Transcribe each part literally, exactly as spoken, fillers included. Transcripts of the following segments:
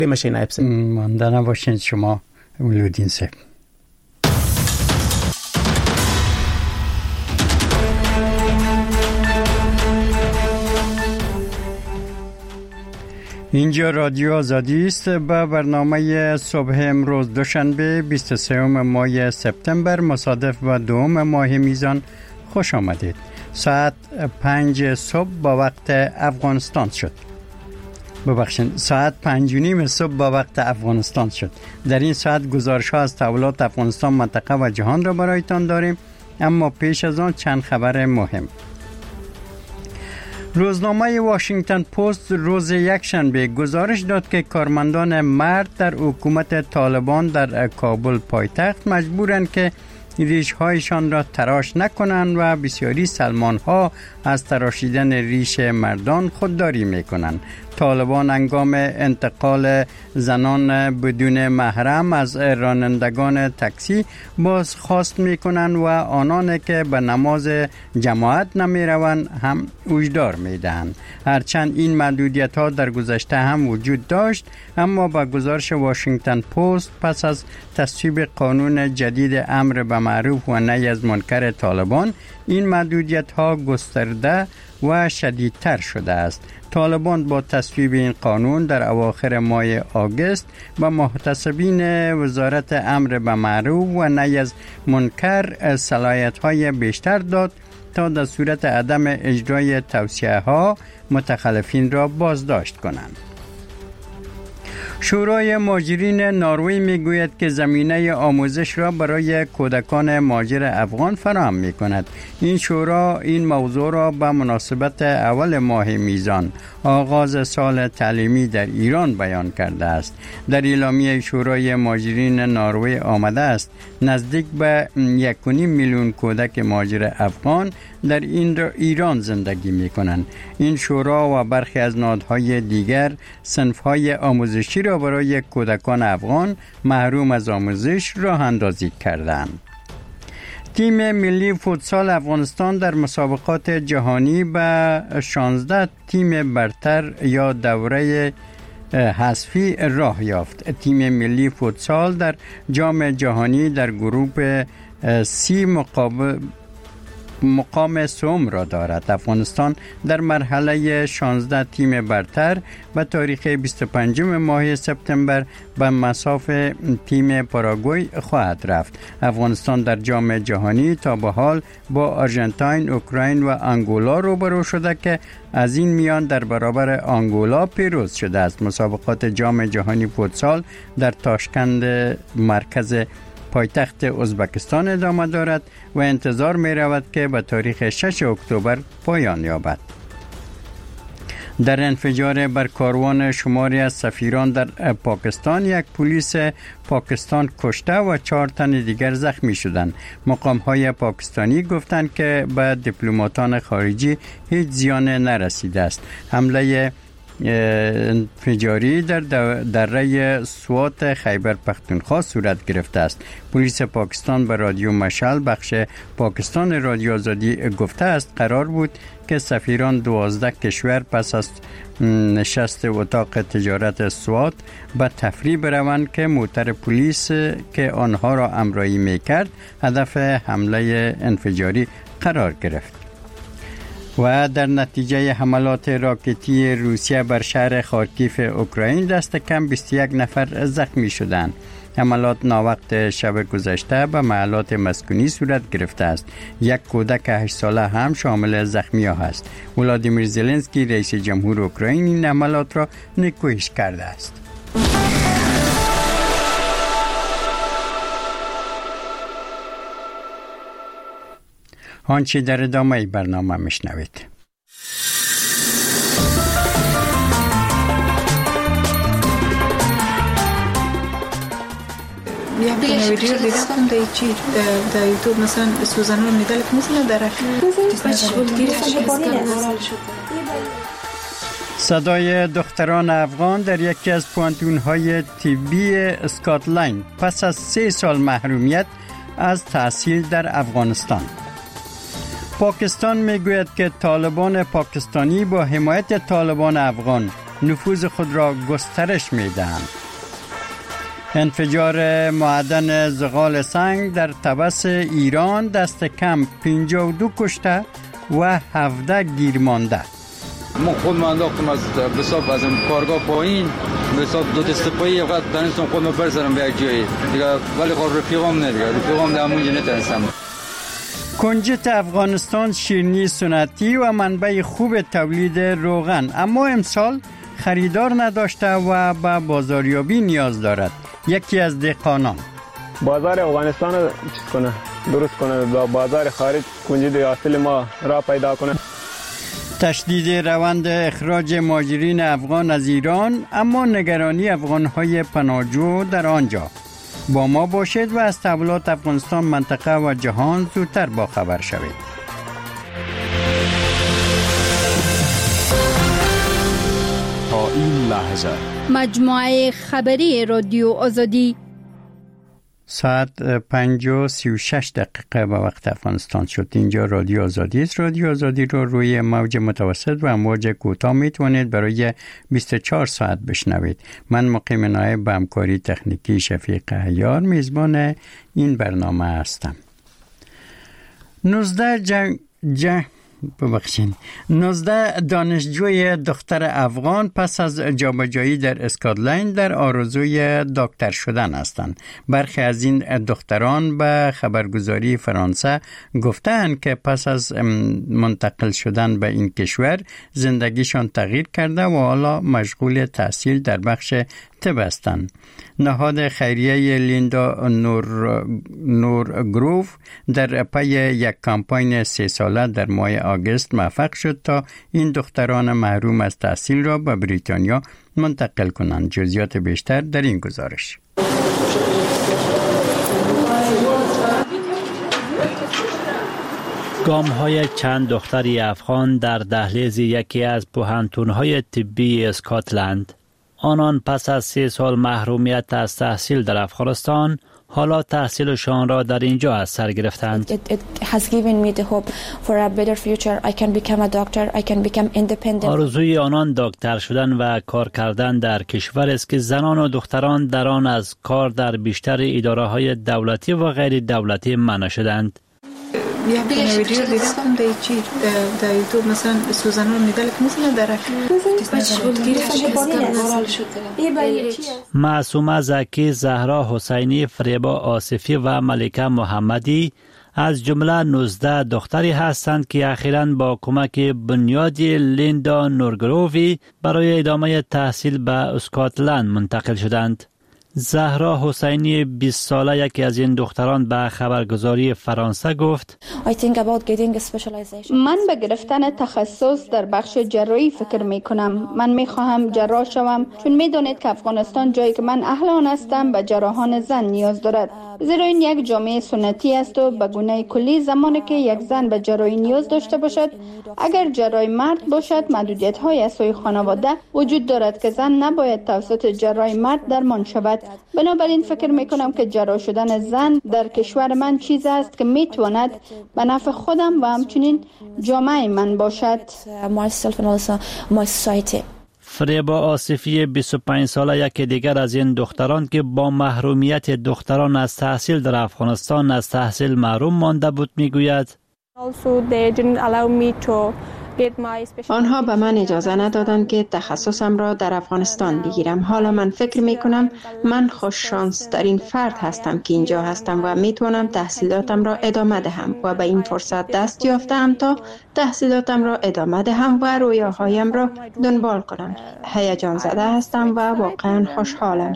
بمشه نایب صاحب. مانده نباشین شما ولودین صاحب. اینجا رادیو آزادی است. به برنامه صبح امروز دوشنبه بیست و سوم ماه سپتامبر مصادف با دوم ماه میزان خوش آمدید. ساعت پنج صبح با وقت افغانستان شد. ببخشید ساعت پنج و نیم صبح با وقت افغانستان شد. در این ساعت گزارش ها از تحولات افغانستان، منطقه و جهان را برایتان داریم، اما پیش از آن چند خبر مهم. روزنامه واشنگتن پست روز یکشنبه گزارش داد که کارمندان مرد در حکومت طالبان در کابل پایتخت مجبورند که ریش‌هایشان را تراش نکنند و بسیاری سلمان‌ها از تراشیدن ریش مردان خودداری می‌کنند. طالبان هنگام انتقال زنان بدون محرم از رانندگان تاکسی بازخواست می‌کنند و آنان که به نماز جماعت نمی‌روند هم هشدار می‌دهند. هرچند این محدودیت‌ها در گذشته هم وجود داشت، اما با گزارش واشنگتن پست پس از تصویب قانون جدید امر به معروف و نهی از منکر طالبان، این محدودیت‌ها گسترده و شدیدتر شده است. طالبان با تصویب این قانون در اواخر ماه آگوست به محتسبین وزارت امر به معروف و نهی از منکر صلاحیت‌های بیشتر داد تا در صورت عدم اجرای توصیه‌ها متخلفین را بازداشت کنند. شورای مهاجرین نروژ میگوید که زمینه آموزش را برای کودکان مهاجر افغان فراهم میکند. این شورا این موضوع را به مناسبت اول ماه میزان آغاز سال تعلیمی در ایران بیان کرده است. در اعلامیه شورای مهاجرین نروژ آمده است نزدیک به یک و نیم میلیون کودک مهاجر افغان در این ایران زندگی میکنند. این شورا و برخی از نهادهای دیگر صنفهای آموزشی را برای کودکان افغان محروم از آموزش راه اندازی کردند. تیم ملی فوتسال افغانستان در مسابقات جهانی به شانزده تیم برتر یا دوره حذفی راه یافت. تیم ملی فوتسال در جام جهانی در گروه سی مقابل مقام سوم را دارد. افغانستان در مرحله شانزده تیم برتر به تاریخ بیست و پنجم ماه سپتامبر به مصاف تیم پاراگوئه خواهد رفت. افغانستان در جام جهانی تا به حال با آرژانتین، اوکراین و آنگولا روبرو شده که از این میان در برابر آنگولا پیروز شده است. مسابقات جام جهانی فوتسال در تاشکند مرکز پایتخت ازبکستان ادامه دارد و انتظار می رود که به تاریخ شش اکتبر پایان یابد. در انفجار بر کاروان شماری از سفیران در پاکستان یک پلیس پاکستان کشته و چهار تن دیگر زخمی شدند. مقام‌های پاکستانی گفتند که به دیپلماتان خارجی هیچ زیان نرسیده است. حمله انفجاری در دره سوات خیبر پختونخوا صورت گرفته است. پلیس پاکستان به رادیو مشعل بخش پاکستان رادیو آزادی گفته است قرار بود که سفیران دوازده کشور پس از نشست اتاق تجارت سوات به تفریح بروند که موتر پلیس که آنها را همراهی می‌کرد هدف حمله انفجاری قرار گرفت. و در نتیجه حملات راکتی روسیه بر شهر خارکیف اوکراین دست کم بیست و یک نفر زخمی شدند. حملات ناوقت شب گذشته به محلات مسکونی صورت گرفته است. یک کودک هشت ساله هم شامل زخمی ها است. ولادیمیر زلنسکی رئیس جمهور اوکراین این حملات را نیکویش کرده است. آنچه در ادامه برنامه میشنوید. یک ویدیو دیدم در چی در یوتیوب مثلا سوزنان میدل که مثلا در صدای دختران افغان در یکی از پوانتون‌های طبی اسکاتلند پس از سه سال محرومیت از تحصیل در افغانستان. پاکستان میگوید که طالبان پاکستانی با حمایت طالبان افغان نفوذ خود را گسترش می دهند. انفجار معدن زغال سنگ در طبس ایران دست کم پنجاه و دو کشته و هفده گیر مانده. ما خود ما انداختم از بساب از کارگاه پایین بساب دو دست پایی وقت دانستم خود ما برسرم به یک جایی دیگه، ولی خود رفیقام نه دیگه، رفیقام در اونجا نتونستم. کنجد افغانستان شیرینی سنتی و منبع خوب تولید روغن، اما امسال خریدار نداشته و به بازاریابی نیاز دارد. یکی از دهقانان بازار افغانستان رو چیز کنه، درست کنه، با بازار خارج کنجد اصل ما را پیدا کنه. تشدید روند اخراج مهاجرین افغان از ایران، اما نگرانی افغان‌های پناهجو در آنجا. با ما باشید و از تحولات افغانستان، منطقه و جهان زودتر با خبر شوید. تا این لحظه مجموعه خبری رادیو آزادی ساعت پنج و سی و شش دقیقه به وقت افغانستان شد. اینجا رادیو آزادی است. رادیو آزادی رو روی موج متوسط و موج کوتاه میتونید برای بیست و چهار ساعت بشنوید. من مقیم نایب به همکاری تکنیکی شفیق عیار میزبان این برنامه هستم. نوزده جنگ جنگ ببخشید نوزده دانشجوی دختر افغان پس از جابجایی در اسکاتلند در آرزوی دکتر شدن هستند. برخی از این دختران به خبرگزاری فرانسه گفتند که پس از منتقل شدن به این کشور زندگیشان تغییر کرده و حالا مشغول تحصیل در بخش طب هستند. نهاد خیریه لیندا نور نورگروف در پی یک کمپاین سه ساله در ماه آگوست موفق شد تا این دختران محروم از تحصیل را به بریتانیا منتقل کنند. جزئیات بیشتر در این گزارش. گام‌های چند دختری افغان در دهلیز یکی از پوهنتون‌های طبی اسکاتلند. آنان پس از سه سال محرومیت از تحصیل در افغانستان حالا تحصیلشان را در اینجا از سر گرفتند. It, it has given me the hope for a better future. I can become a doctor. I can become independent. آرزوی آنان دکتر شدن و کار کردن در کشور است که زنان و دختران در آن از کار در بیشتر اداره‌های دولتی و غیر دولتی منع شدند. یک ویدیو دیدم در چی در یوتیوب مثلا سوزنان میدل که مثلا درک معصومه زکی، زهرا حسینی، فریبا آصفی و ملکه محمدی از جمله نوزده دختری هستند که اخیراً با کمک بنیادی لیندا نورگروفی برای ادامه تحصیل به اسکاتلند منتقل شدند. زهرا حسینی بیست ساله یکی از این دختران به خبرگزاری فرانسه گفت: من به گرفتن تخصص در بخش جراحی فکر می کنم. من می خواهم جراح شوم، چون می دانید که افغانستان جایی که من اهل آن هستم به جراحان زن نیاز دارد، زیرا این یک جامعه سنتی است و به گونه کلی زمانی که یک زن به جراحی نیاز داشته باشد، اگر جراح مرد باشد محدودیت های از سوی خانواده وجود دارد که زن نباید توسط جراح مرد درمان شود. بنابراین فکر می کنم که جراح شدن زن در کشور من چیز است که می تواند به نفع خودم و همچنین جامعه من باشد. فریبا آصفی بیست و پنج ساله یک دیگر از این دختران که با محرومیت دختران از تحصیل در افغانستان از تحصیل محروم مانده بود میگوید: آنها به من اجازه ندادند که تخصصم را در افغانستان بگیرم. حالا من فکر می کنم من خوش شانس ترین فرد هستم که اینجا هستم و می توانم تحصیلاتم را ادامه دهم و به این فرصت دست یافتم تا تحصیلاتم را ادامه دهم و رویاهایم را دنبال کنم. هیجان زده هستم و واقعا خوشحالم.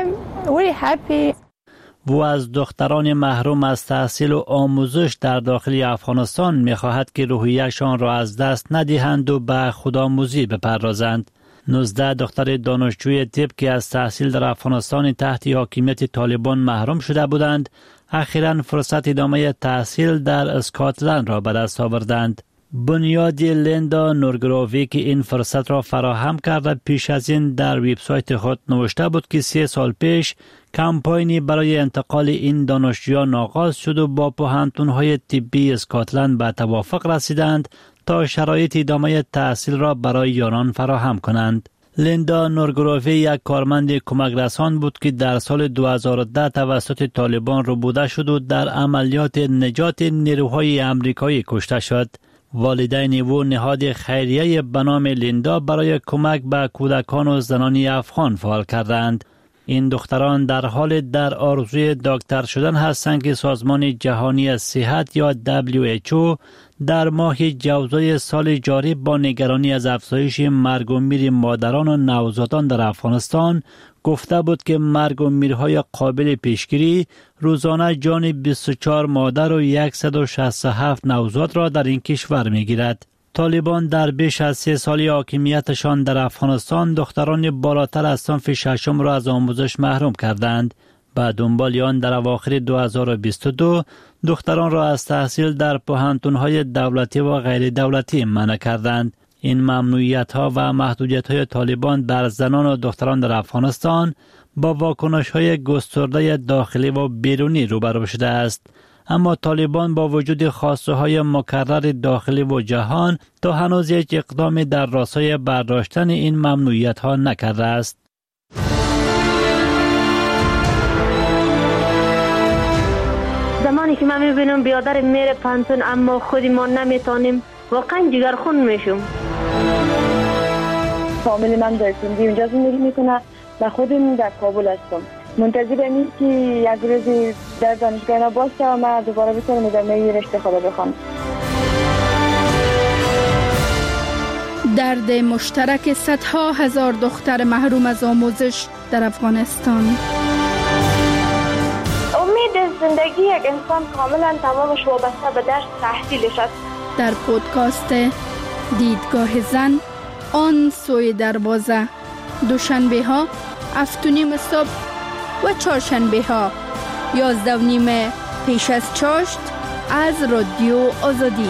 و از دختران محروم از تحصیل و آموزش در داخل افغانستان می‌خواهد که روحیه‌شان را از دست ندهند و به خودآموزی بپردازند. نوزده دختر دانشجوی طب که از تحصیل در افغانستان تحت حاکمیت طالبان محروم شده بودند، اخیراً فرصت ادامه تحصیل در اسکاتلند را به دست آوردند. بنیادی لیندا نورگروفی که این فرصت را فراهم کرده پیش از این در وبسایت خود نوشته بود که سه سال پیش کمپاینی برای انتقال این دانشجویان آغاز شد و با پوهنتون‌های طبی اسکاتلند به توافق رسیدند تا شرایط ادامه تحصیل را برای آنان فراهم کنند. لیندا نورگروفی یک کارمند کمک رسان بود که در سال دو هزار و ده توسط طالبان ربوده شد و در عملیات نجات نیروهای امریکایی کشته شد. والدین او نهاد خیریه به نام لیندا برای کمک به کودکان و زنان افغان فعال کردند. این دختران در حال در آرزوی دکتر شدن هستند که سازمان جهانی صحت یا دبلیو اچ او در ماه جوزای سال جاری با نگرانی از افزایش مرگ و میر مادران و نوزادان در افغانستان گفته بود که مرگ و میرهای قابل پیشگیری روزانه جان بیست و چهار مادر و صد و شصت و هفت نوزاد را در این کشور میگیرد. طالبان در بیش از سه سالی حاکمیتشان در افغانستان دختران بالاتر از صنف ششم را از آموزش محروم کردند. به دنبال آن در اواخر دو هزار و بیست و دو دختران را از تحصیل در پوهنتون‌های دولتی و غیر دولتی منع کردند. این ممنوعیت‌ها و محدودیت‌های طالبان بر زنان و دختران در افغانستان با واکنش‌های گسترده داخلی و بیرونی روبرو شده است. اما طالبان با وجود خواسته‌های مکرر داخلی و جهان تا هنوز یک اقدام در راستای برداشتن این ممنوعیت‌ها نکرده است. زمانی که من می‌بینم بیادر میره پانتون اما خودی ما نمیتونیم، واقعا جگرخون میشم. فامیل من در سندی اونجا زندگی میکنه و خودم در کابل هستم. منتظرم این که یک روزی در دانشگاه باشه و من دوباره بتونم ادامه رشته خود بخونم. درد مشترک صدها هزار دختر محروم از آموزش در افغانستان. امید زندگی یک انسان کاملا تمامش وابسته به درس تحصیلش است. در پودکاست دیدگاه زن آن سوی دروازه، دوشنبه ها هفت و نیم صبح و چهارشنبه ها یازده و نیم پیش از چاشت از رادیو آزادی.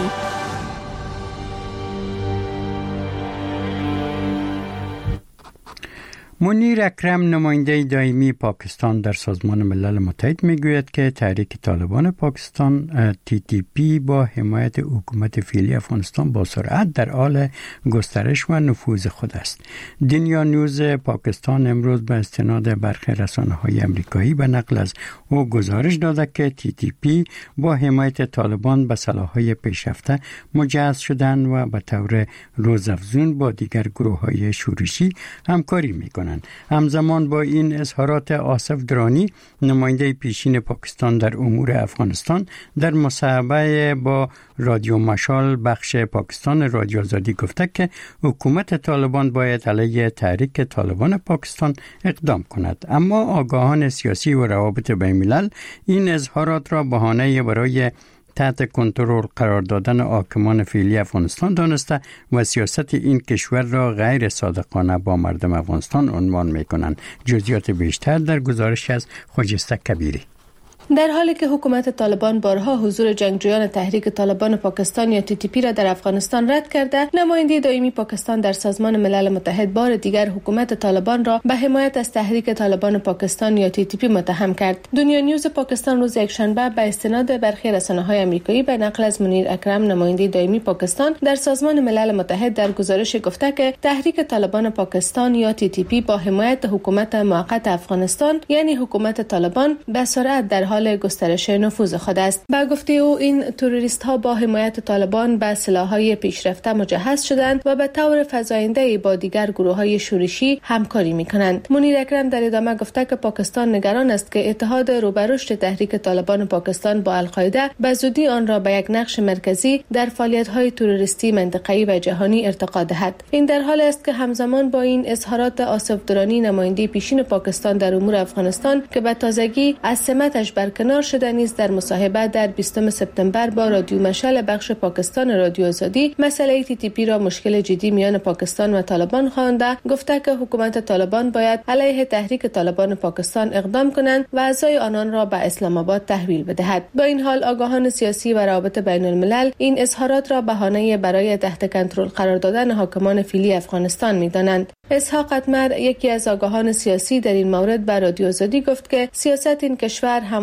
منیر اکرم نماینده دائمی پاکستان در سازمان ملل متحد میگوید که تحریک طالبان پاکستان تی تی پی با حمایت حکومت فعلی افغانستان با سرعت در حال گسترش و نفوذ خود است. دنیا نیوز پاکستان امروز به استناد برخی رسانه‌های آمریکایی به نقل از او گزارش داده که تی تی پی با حمایت طالبان به سلاح‌های پیشرفته مجهز شدند و به طور روزافزون با دیگر گروه‌های شورشی همکاری می‌کنند. همزمان با این اظهارات آصف درانی نماینده پیشین پاکستان در امور افغانستان در مصاحبه با رادیو مشال بخش پاکستان رادیو آزادی گفته که حکومت طالبان باید علیه تحریک طالبان پاکستان اقدام کند، اما آگاهان سیاسی و روابط بین الملل این اظهارات را بهانه برای تحت کنترل قرار دادن حاکمان فعلی افغانستان دانسته و سیاست این کشور را غیر صادقانه با مردم افغانستان عنوان می‌کنند. جزئیات بیشتر در گزارش از خجسته کبیری. در حالی که حکومت طالبان بارها حضور جنگجویان تحریک طالبان پاکستان یا تی تی پی را در افغانستان رد کرده، نماینده دائمی پاکستان در سازمان ملل متحد بار دیگر حکومت طالبان را به حمایت از تحریک طالبان پاکستان یا تی تی پی متهم کرد. دنیا نیوز پاکستان روز یکشنبه به استناد برخی رسانه‌های آمریکایی به نقل از منیر اکرم نماینده دائمی پاکستان در سازمان ملل متحد در گزارش گفته که تحریک طالبان پاکستان یا تی تی پی با حمایت حکومت موقت افغانستان یعنی حکومت طالبان به سرعت در حال گسترش نفوذ خود است. با گفته او این تروریست ها با حمایت طالبان به سلاح‌های پیشرفته مجهز شدند و به طور فزاینده با دیگر گروه‌های شورشی همکاری می‌کنند. منیر اکرم در ادامه گفته که پاکستان نگران است که اتحاد روبرشت تحریک طالبان پاکستان با القاعده به زودی آن را به یک نقش مرکزی در فعالیت‌های تروریستی منطقه‌ای و جهانی ارتقا دهد. این در حالی است که همزمان با این اظهارات آصف درانی نماینده پیشین پاکستان در امور افغانستان که به تازگی از سمتش برکنار شده نیز در مصاحبه در بیستم سپتامبر با رادیو مشال بخش پاکستان رادیو آزادی مسئله تی تی پی را مشکل جدی میان پاکستان و طالبان خوانده، گفته که حکومت طالبان باید علیه تحریک طالبان پاکستان اقدام کنند و اعضای آنان را به اسلام آباد تحویل بدهد. با این حال آگاهان سیاسی و روابط بین الملل این اظهارات را بهانه برای تحت کنترل قرار دادن حاکمان فعلی افغانستان می‌دانند. اسحاق اتمر یکی از آگاهان سیاسی در این مورد به رادیو آزادی گفت که سیاست این کشور هم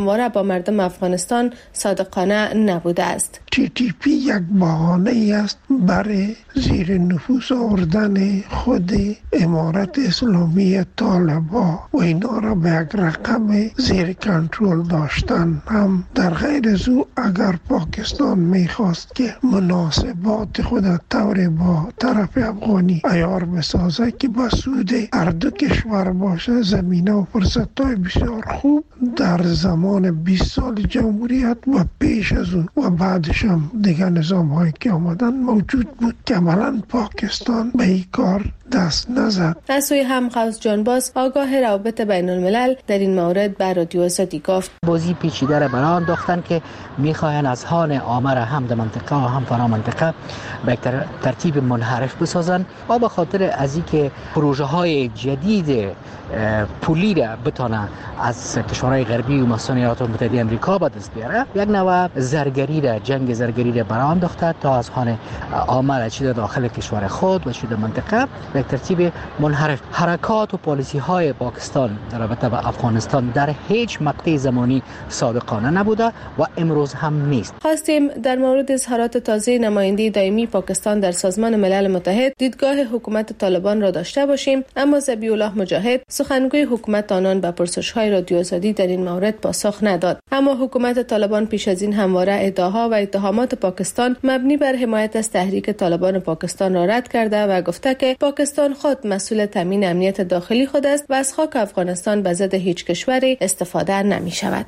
همواره با مردم افغانستان صادقانه نبوده است. تی تی پی یک بهانه است برای زیر نفوذ آوردن خود امارت اسلامی طالبان و اینا را به یک رقم زیر کنترل داشتن. هم در غیر از او اگر پاکستان میخواست که مناسبات خود طور با طرف افغانی عیار بسازه که به سود هر دو کشور باشه، زمینه و فرصت‌های بسیار خوب در زمان بیست سال جمهوریت و پیش از اون و بعدش هم دیگه نظام هایی که آمدن موجود بود که عملاً پاکستان به این کار دست نزد. از سوی هم غوث جانباز آگاه روابط بین الملل در این مورد بر رادیو آزادی گفت بازی پیچیده را برای انداختن که میخواین از هان آمر هم در منطقه و هم فرا منطقه به ترتیب منحرف بسازن و به خاطر از اینکه پروژه های جدید پولی را بتانه از کشورهای غربی و مثلا ایالات متحده آمریکا به دست بیاره، یک نوع زرگری را جنگ زرگری را برای انداخته تا از هان آمر چه داخل کشور خود و چه در منطقه به ترتیب منحرف. حرکات و پالیسی های پاکستان در رابطه با افغانستان در هیچ مقطع زمانی صادقانه نبوده و امروز هم نیست. خواستیم در مورد اظهارات تازه نماینده دائمی پاکستان در سازمان ملل متحد دیدگاه حکومت طالبان را داشته باشیم، اما ذبیح الله مجاهد سخنگوی حکومت آنان به پرسش‌های رادیو آزادی در این مورد پاسخ نداد. اما حکومت طالبان پیش از این همواره ادعاها و اتهامات پاکستان مبنی بر حمایت از تحریک طالبان پاکستان را رد کرده و گفته که پاکستان خود مسئول تامین امنیت داخلی خود است و از خاک افغانستان به ضد هیچ کشوری استفاده نمی شود.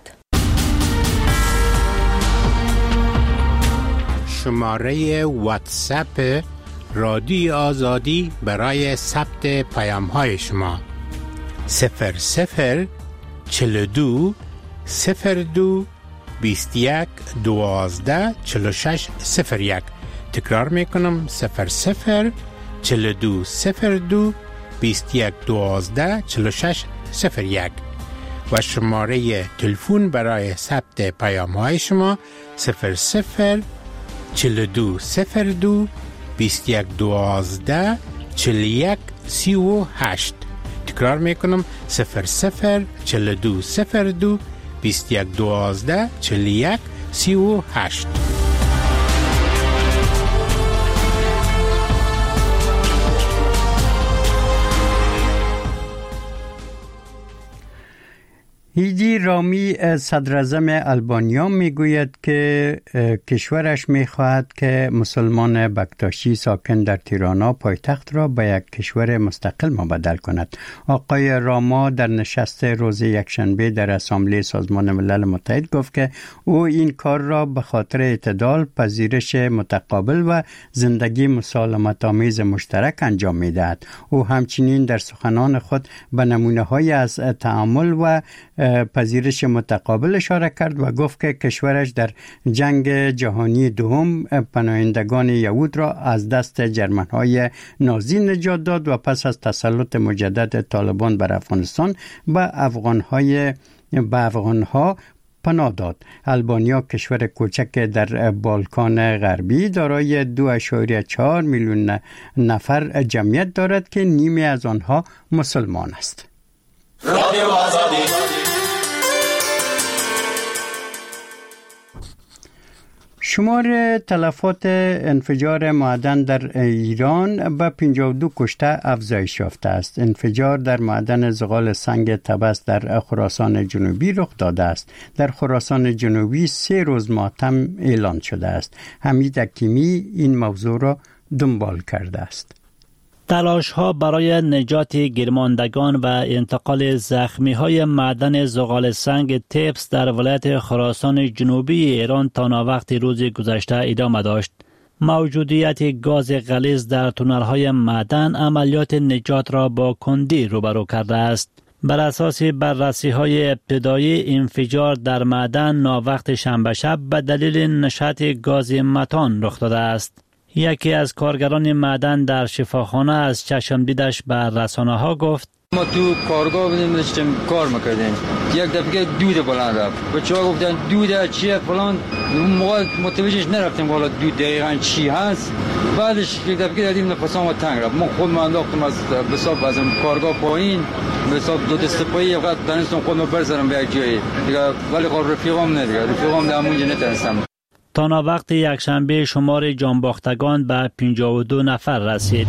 شماره واتساپ رادیو آزادی برای ثبت پیام های شما صفر صفر چل دو صفر دو بیست یک دوازده چل شش صفر یک. تکرار میکنم صفر صفر چل دو صفر دو بیست یک دوازده چل شش صفر یک و شماره تلفن برای ثبت پیام های شما صفر صفر چل دو صفر دو بیست یک دوازده چل یک سی و هشت. تکرار میکنم صفر صفر چل دو صفر دو بیست یک دوازده چل یک سی و هشت. ایدی رامی صدراعظم آلبانیا میگوید که کشورش میخواهد که مسلمان بکتاشی ساکن در تیرانا پایتخت را به یک کشور مستقل مبدل کند. آقای راما در نشست روز یکشنبه در اسامبله سازمان ملل متحد گفت که او این کار را به خاطر اعتدال، پذیرش متقابل و زندگی مسالمت آمیز مشترک انجام میدهد. او همچنین در سخنان خود به نمونه‌های از تعامل و پذیرش متقابل اشاره کرد و گفت که کشورش در جنگ جهانی دوم پناهندگان یهود را از دست جرمن‌های نازی نجات داد و پس از تسلط مجدد طالبان بر افغانستان به افغان‌های به افغان‌ها پناه داد. آلبانیا کشور کوچک در بالکان غربی دارای دو اشاریه چهار میلیون نفر جمعیت دارد که نیمی از آنها مسلمان است. رادیو آزادی. شمار تلفات انفجار معدن در ایران به پنجاه و دو کشته افزایش یافته است. انفجار در معدن زغال سنگ طبس در خراسان جنوبی رخ داده است. در خراسان جنوبی سه روز ماتم اعلان شده است. حمید حکیمی این موضوع را دنبال کرده است. تلاش ها برای نجات گیرماندگان و انتقال زخمی های معدن زغال سنگ تبس در ولایت خراسان جنوبی ایران تا ناوقت روز گذشته ادامه داشت. موجودیت گاز غلیظ در تونل های معدن عملیات نجات را با کندی روبرو کرده است. بر اساس بررسی های ابتدایی انفجار در معدن ناوقت شنبه شب به دلیل نشأت گاز متان رخ داده است. یکی از کارگران معدن در شفاخانه از چشم دیدش به رسانه ها گفت ما تو کارگاه بودیم داشتیم کار میکردیم، یک دفعه دود بلند رفت، بچه ها گفتن دود چیه فلان، اون موقع متوجهش نرفتیم والا دود دقیقا چی هست. بعدش یک دفعه دیدیم نفسام تنگ رفت، ما خود ما انداختم از بساب از کارگاه پایین، بساب دو دست پایی وقت دانستم خودم برسرم به یک جایی دیگه، ولی خود رفیقام نه دیگه، رفیقام در همونجا نتونستم. تا وقت یکشنبه شمار جانباختگان به پنجاه و دو نفر رسید.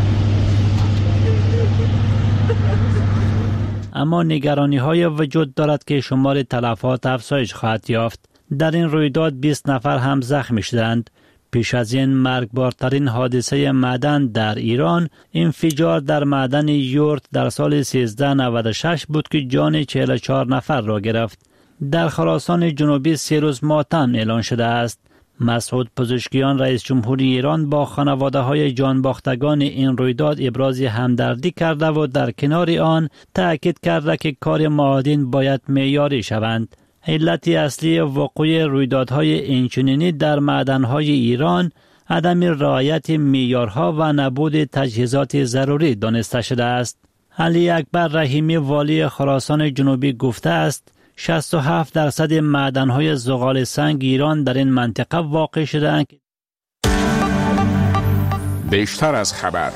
اما نگرانی های وجود دارد که شمار تلفات افزایش خواهد یافت. در این رویداد بیست نفر هم زخمی شدند. پیش از این مرگبارترین حادثه معدن در ایران انفجار در معدن یورت در سال سیزده نود و شش بود که جان چهل و چهار نفر را گرفت. در خراسان جنوبی سه روز ماتم اعلان شده است. مسعود پزشکیان رئیس جمهوری ایران با خانواده های جانباختگان این رویداد ابراز همدردی کرده و در کنار آن تأکید کرده که کار معادین باید معیاری شوند. علت اصلی وقوع رویدادهای اینچنینی در معدنهای ایران عدم رعایت معیارها و نبود تجهیزات ضروری دانسته شده است. علی اکبر رحیمی والی خراسان جنوبی گفته است شصت و هفت درصد معدن‌های زغال سنگ ایران در این منطقه واقع شده‌اند. بیشتر از خبر.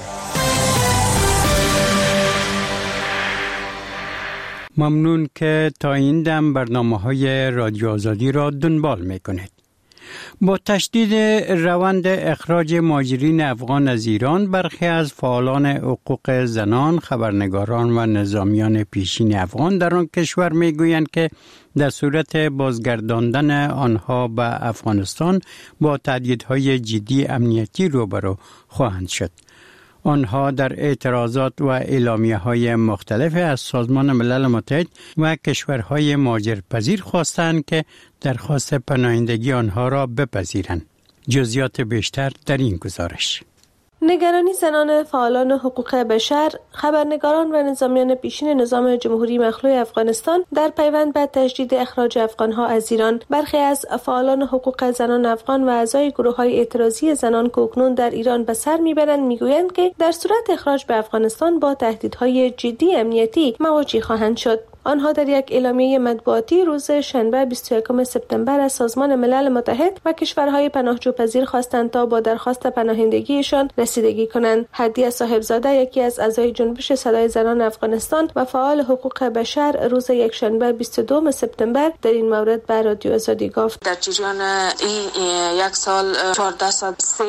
ممنون که تا این دم برنامه‌های رادیو آزادی را دنبال می‌کنید. با تشدید روند اخراج مهاجرین افغان از ایران، برخی از فعالان حقوق زنان، خبرنگاران و نظامیان پیشین افغان در آن کشور میگویند که در صورت بازگرداندن آنها به افغانستان با تهدیدهای جدی امنیتی روبرو خواهند شد. آنها در اعتراضات و اعلامیه‌های مختلف از سازمان ملل متحد و کشورهای مهاجرپذیر خواستند که درخواست پناهندگی آنها را بپذیرند. جزئیات بیشتر در این گزارش. نگرانی زنان فعالان حقوق بشر، خبرنگاران و نظامیان پیشین نظام جمهوری مخلوع افغانستان در پیوند به تجدید اخراج افغانها از ایران. برخی از فعالان حقوق زنان افغان و اعضای گروه‌های اعتراضی زنان که اکنون در ایران به سر میبرند میگویند که در صورت اخراج به افغانستان با تهدیدهای جدی امنیتی مواجه خواهند شد. آنها در یک اعلامیه مطبوعاتی روز شنبه بیست و یکم سپتامبر از سازمان ملل متحد و کشورهای پناهجوپذیر خواستند تا با درخواست پناهندگیشان رسیدگی کنند. هدیه صاحبزاده، یکی از اعضای جنبش صدای زنان افغانستان و فعال حقوق بشر، روز یکشنبه بیست و دوم سپتامبر در این مورد به رادیو آزادی گفت: در جریان این یک سال چهارصد و سه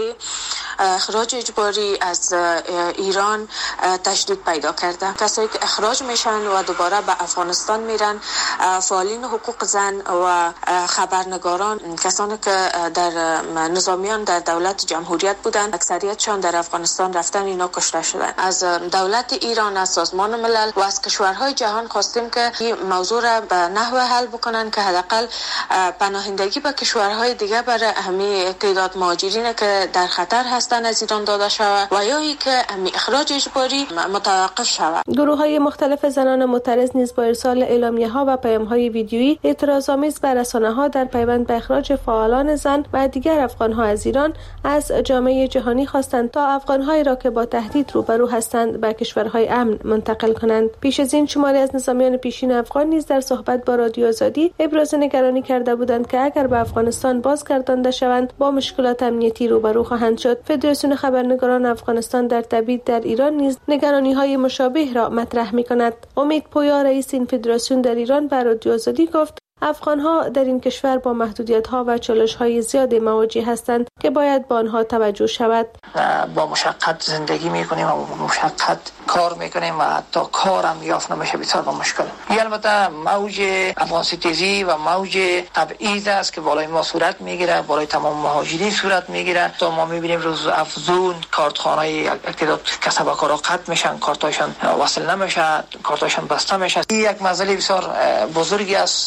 اخراج اجباری از ایران تشدید پیدا کرده. کسایی که اخراج میشن و دوباره به افغانستان میرن، فعالین حقوق زن و خبرنگاران، کسانی که در نظامیان در دولت جمهوریت بودن، اکثریتشان در افغانستان رفتن، اینا کشته شدن. از دولت ایران، از سازمان ملل و از کشورهای جهان خواستیم که این موضوع را به نحو حل بکنن که حداقل پناهندگی به کشورهای دیگه برای همه تعداد مهاجرین که در خطر هستن از ایران داده شود و یا ای که اخراج اجباری متوقف شود. گروه‌های مختلف زنان معترض نیز با ارسال اعلامیه‌ها و پیام‌های ویدیویی اعتراض‌آمیز به رسانه‌ها در پیوند به اخراج فعالان زن و دیگر افغان‌ها از ایران از جامعه جهانی خواستند تا افغان‌هایی را که با تهدید روبرو هستند به کشورهای امن منتقل کنند. پیش از این شماری از نظامیان پیشین افغان نیز در صحبت با رادیو آزادی ابراز نگرانی کرده بودند که اگر به افغانستان بازگردانده شوند با مشکلات امنیتی روبرو خواهند شد. فدراسیون خبرنگاران افغانستان در تبعید در ایران نیز نگرانی‌های مشابه را مطرح می‌کند. امید پویا، رئیس این فدراسیون در ایران، به رادیو آزادی گفت: افغان‌ها در این کشور با محدودیت‌ها و چالش‌های زیادی مواجه هستند که باید به آنها توجه شود. با مشقت زندگی می‌کنیم و با مشقت کار می‌کنیم و حتی کارم یافت نمیشه، بسیار با مشکل. این البته موج افغانستیزی و موج تبعیض است که بالای ما صورت می‌گیره، بالای تمام مهاجرین صورت می‌گیره. تا ما می‌بینیم روز افزون کارتخانه‌های تعداد کسب و کارها قطع میشن، کارتاشون وصل نمیشه، کارتاشون بسته میشه. این یک مسئله بسیار بزرگی است و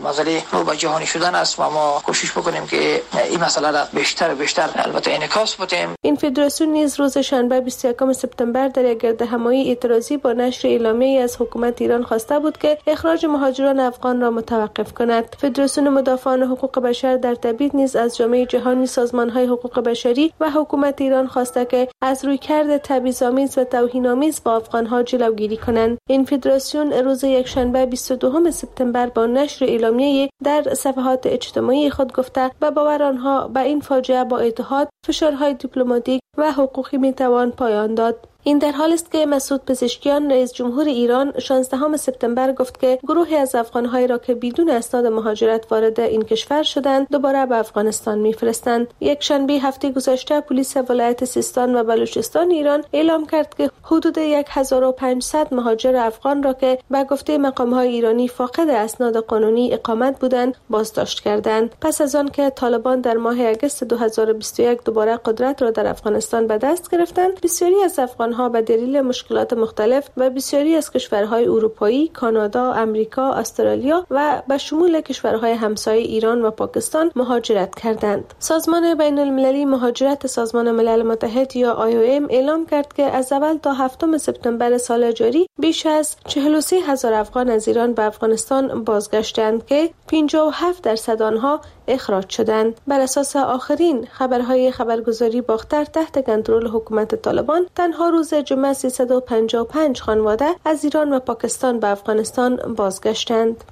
مسئله رو به جهانی شدن است و ما کوشش بکنیم که این مسئله را بیشتر و بیشتر البته انعکاس بدیم. این فدراسیون نیز روز شنبه بیست و یکم سپتامبر در یک گردهمایی اعتراضی با نشر اعلامیه‌ای از حکومت ایران خواسته بود که اخراج مهاجران افغان را متوقف کند. فدراسیون مدافعان حقوق بشر در تبعید نیز از جامعه جهانی، سازمان‌های حقوق بشری و حکومت ایران خواسته که از رویکرد تبعیض‌آمیز و توهین‌آمیز با افغان‌ها جلوگیری کنند. این فدراسیون روز یکشنبه بیست و دوم سپتامبر با نشر اعلامیه‌ای در صفحات اجتماعی خود گفته و باور آنها به این فاجعه با اتحاد، فشارهای دیپلماتیک و حقوقی میتوان پایان داد. این در حالی است که مسعود پزشکیان رئیس جمهور ایران شانزدهم سپتامبر گفت که گروهی از افغان‌هایی را که بدون اسناد مهاجرت وارد این کشور شدند دوباره به افغانستان می‌فرستند. یک شنبه هفته گذشته پلیس ولایت سیستان و بلوچستان ایران اعلام کرد که حدود هزار و پانصد مهاجر افغان را که به گفته مقام‌های ایرانی فاقد اسناد قانونی اقامت بودند بازداشت کردند. پس از آن که طالبان در ماه اگست دو هزار و بیست و یک دوباره قدرت را در افغانستان به دست گرفتند، بسیاری از افغان ها به دلیل مشکلات مختلف و بسیاری از کشورهای اروپایی، کانادا، امریکا، استرالیا و به شمول کشورهای همسایه ایران و پاکستان مهاجرت کردند. سازمان بین المللی مهاجرت سازمان ملل متحد یا آی او ام اعلام کرد که از اول تا هفتم سپتامبر سال جاری بیش از چهل و سه هزار افغان از ایران به افغانستان بازگشتند که پنجاه و هفت درصد آنها اخراج شدند. بر اساس آخرین خبرهای خبرگزاری باختر تحت کنترل حکومت طالبان، تنها روز جمعه سیصد و پنجاه و پنج خانواده از ایران و پاکستان به افغانستان بازگشتند.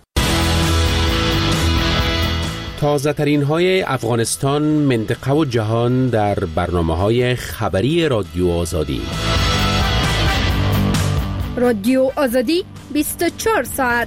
تازه ترین های افغانستان، منطقه و جهان در برنامه های خبری رادیو آزادی. رادیو آزادی بیست و چهار ساعت.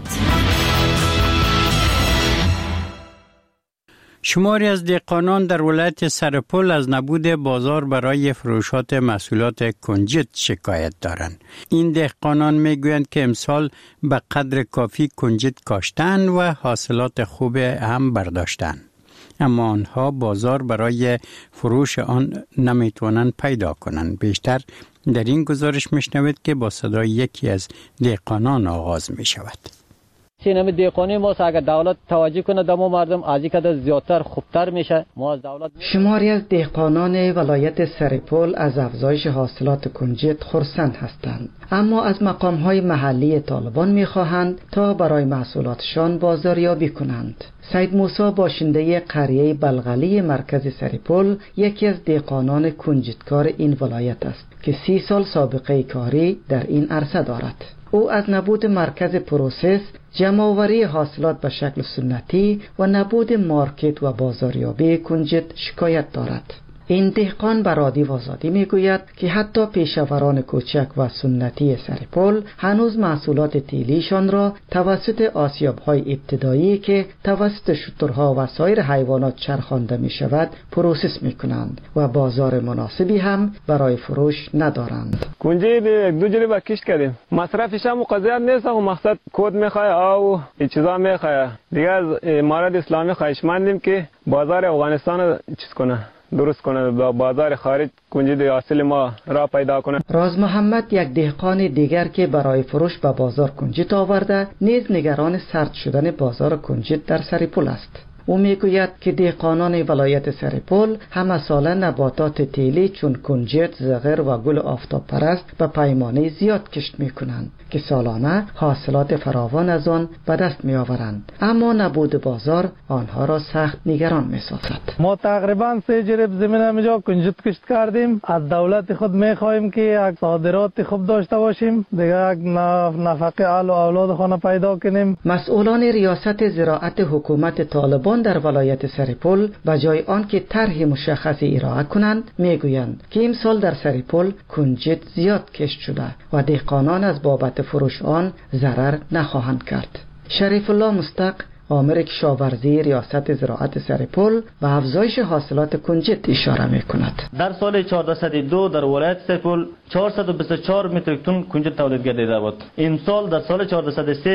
شماری از دهقانان در ولایت سرپل از نبود بازار برای فروشات محصولات کنجد شکایت دارند. این دهقانان میگویند که امسال به قدر کافی کنجد کاشتن و حاصلات خوب هم برداشتن، اما آنها بازار برای فروش آن نمیتوانند پیدا کنند. بیشتر در این گزارش میشنوید که با صدای یکی از دهقانان آغاز می شود. سینما دهقانی ما اگر دولت توجه کنه دمو مردم از اینکه زیادتر خوبتر میشه. ما از دولت شماری از دهقانان ولایت سرپل از افزایش حاصلات کنجد خرسند هستند، اما از مقام‌های محلی طالبان می‌خواهند تا برای محصولاتشان بازاریابی کنند. سید موسی باشنده قریه بلغلی مرکز سرپل یکی از دهقانان کنجدکار این ولایت است که سی سال سابقه کاری در این عرصه دارد. او از نبود مرکز پروسس، جمع‌آوری حاصلات به شکل سنتی و نبود مارکت و بازاریابی کنجد شکایت دارد. این دهقان به رادیو آزادی میگوید که حتی پیشوران کوچک و سنتی سرپل هنوز محصولات تیلیشان را توسط آسیاب‌های ابتدایی که توسط شترها و سایر حیوانات چرخانده می شود پروسس می کنند و بازار مناسبی هم برای فروش ندارند. کنجد یک دو جلی با کشت کردیم، مصرفش هم قضیت نیست و مقصد کود میخواه او این چیزا میخواه. دیگه از امارت اسلامی خواهشمندیم که بازار افغانستان چیز کنه، درست کنه، با بازار خارج کنجد اصل ما را پیدا کنه. راز محمد یک دهقان دیگر که برای فروش به بازار کنجد آورده نیز نگران سرد شدن بازار کنجد در سرپل است. او میگوید که دهقانان ولایت سرپل همه ساله نباتات تیلی چون کنجد، زغر و گل آفتاب پرست به پیمانه زیاد کشت میکنند که سالانه حاصلات فراوان از آن به دست میآورند، اما نبود بازار آنها را سخت نگران میسازد. ما تقریبا سه جریب زمین همینجا کنجد کشت کردیم. از دولت خود میخواهیم که یک صادرات خوب داشته باشیم، دیگه یک نفقه اهل و اولاد خانه پیدا کنیم. مسئولان ریاست زراعت حکومت طالبان در ولایت سرپل به جای آن که طرح مشخصی ارائه کنند میگویند که امسال در سرپل کنجد زیاد کشت شده و دهقانان از بابت فروش آن ضرر نخواهند کرد. شریف الله مستق آمر کشاورزی ریاست زراعت سرپل و افزایش حاصلات کنجد اشاره میکند. در سال چهارصد و دو در ولایت سرپل چهارصد و بیست و چهار متریک تن کنجد تولید گردیده بود. این سال در سال چهارصد و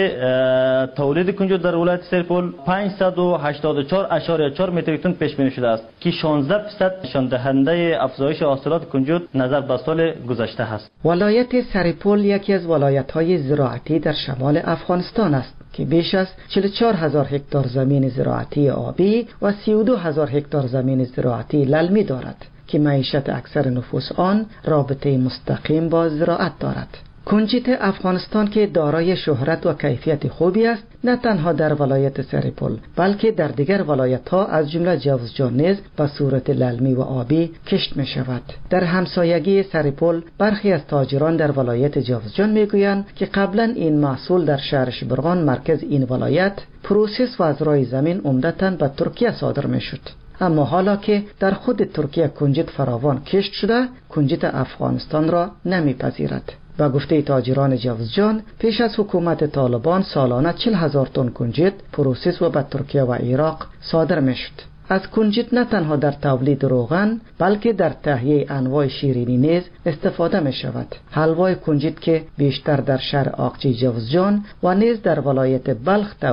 سه تولید کنجد در ولایت سرپل پانصد و هشتاد و چهار اشاریه چهار متریک تن پیش بینی شده است که شانزده درصد نشان دهنده افزایش حاصلات کنجد نظر به سال گذشته است. ولایت سرپل یکی از ولایت‌های زراعتی در شمال افغانستان است که بیش از چهل و چهار هزار هکتار زمین زراعتی آبی و سی و دو هزار هکتار زمین زراعتی للمی دارد که معیشت اکثر نفوس آن رابطه مستقیم با زراعت دارد. کنجد افغانستان که دارای شهرت و کیفیت خوبی است، نه تنها در ولایت سرپل بلکه در دیگر ولایت ها از جمله جوزجان نیز به صورت للمی و آبی کشت می شود. در همسایگی سرپل برخی از تاجران در ولایت جوزجان می گویند که قبلا این محصول در شهر شبرغان مرکز این ولایت پروسس و از رای زمین عمدتاً به ترکیه صادر می شد. اما حالا که در خود ترکیه کنجد فراوان کشت شده، کنجد افغانستان را نمیپذیرد. با گفته تاجران جوزجان، پیش از حکومت طالبان سالانه چهل هزار تن کنجد پروسس و به ترکیه و عراق صادر می شد. از کنجد نه تنها در تولید روغن بلکه در تهیه انواع شیرینی نیز استفاده می شود. حلوای کنجد که بیشتر در شهر آقچی جوزجان و نیز در ولایت بلخ